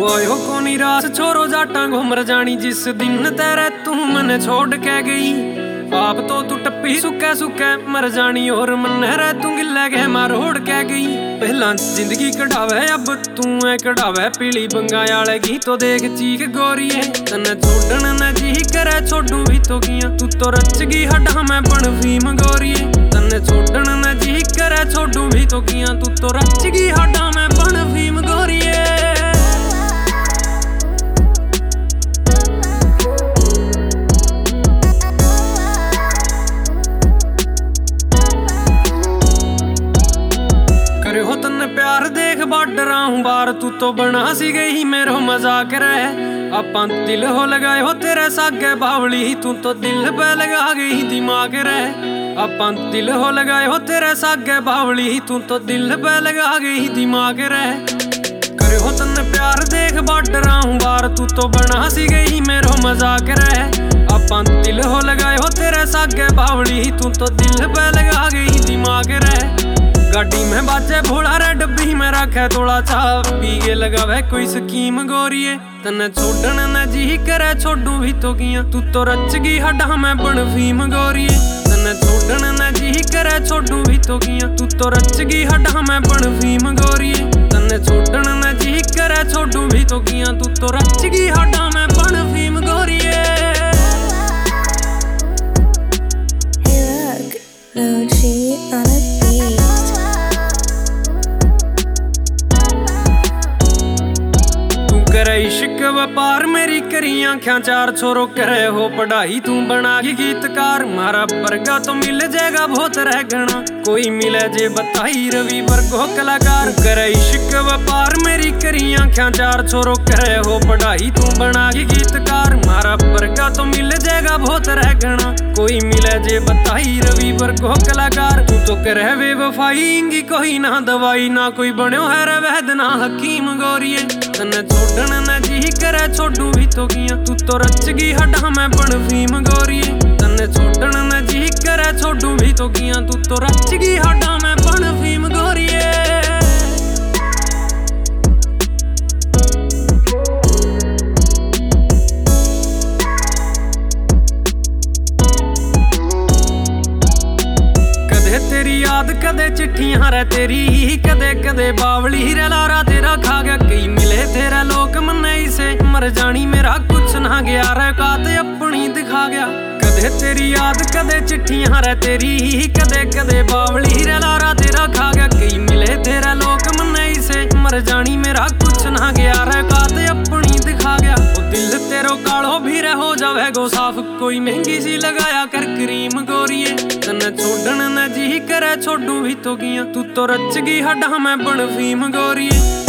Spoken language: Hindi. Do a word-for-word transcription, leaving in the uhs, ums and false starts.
आयो को निराश छोरो जाटा घूमर जानी जिस दिन तेरे तू मन छोड़ के गई। आप तो तू टप्पी सुखे सुखे मर जानी और मन रे तू गिले के मार रोड़ के गई। पहला जिंदगी कढ़ावे अब तू है कढ़ावे पीली बंगायाले की तो देख चीख गोरिए तने छोड़न न जी करे छोड़ू भी तो किया तू तो रच गई हड्डा में बन भीम गोरिए तने छोड़न न जी करे छोड़ू भी तो किया तू तो रच गई हड्डा में बन भीम गोरिए। प्यार देख बढ़ रहा हूँ बार तू तो बना सी गई मेरो मजाक रहे अपन दिल हो लगाए हो तेरे सागे बावली तू तो दिल पे लगा गई दिमाग रहे अपन दिल हो लगाए हो तेरे सागे बावली तू तो दिल पे लगा गई दिमाग रहे करे हो तन्ने प्यार देख बढ़ रहा हूँ बार तू तो बना सी गई मेरो मजाक रहे अपन दिल हो लगाए हो तेरे सागे बावली तू तो दिल पे लगा गई दिमाग रहे। गाड़ी में बाजे भोला रे डब्बी में रखे थोड़ा चा पी के लगावे कोई स्कीम गोरिए तने छोड़न न जी करे छोड़ू भी तो किया तू तो रच गई हड्डा में बन भीम गोरिए तने छोड़न न जी करे छोड़ू भी तो किया तू तो रच गई हड्डा में बन भीम गोरिए तने छोड़न न जी करे छोड़ू भी तो किया तू तो रच गई हड्डा में बन भीम गोरिए। इश्क व्यापार मेरी करी आँखियां चार छोरो करे हो पढ़ाई तू बना के गीतकार मारा परगा तो मिल जाएगा बहुत रह गना कोई मिले जे बताई रवि वर्गो कलाकार करे इश्क व्यापार मेरी करी आँखियां चार छोरो करे हो पढ़ाई तू बना के गीतकार मारा परगा तो मिल जाएगा बहुत रह गना कोई मिले जे बताई रवि वर्गो कलाकार तू तो करे वे वफाई कोई ना दवाई ना कोई बनो है रे वैद ना हकीम गोरिए तने छोड़न न जी करे छोड़ू भी तो किया तू तो रच गई हड्डा में बन भीम गोरिए तने छोड़न न जी करे छोड़ू भी तो किया तू तो रच गई हड्डा में बन भीम गोरिए। तेरी याद कदे चिट्ठियां रे तेरी कदे कदे बावली रे लारा तेरा खा गया कई मिले तेरा लोक मन्ने से मर जानी मेरा कुछ ना गया रे काते अपनी दिखा गया कदे तेरी याद कदे चिट्ठियां रे तेरी कदे कदे बावली रे लारा तेरा खा गया कई मिले तेरा लोक मन्ने से मर जानी मेरा कुछ ना गया रे काते अपनी दिखा गया ओ दिल तेरो कालो भी रे हो जावे गो साफ कोई महंगी सी लगाया कर क्रीम गोरिए तने छोड़न न जी करे छोड़ू भी तो किया तू तो रच गई हड्डा में बन भीम गोरिए।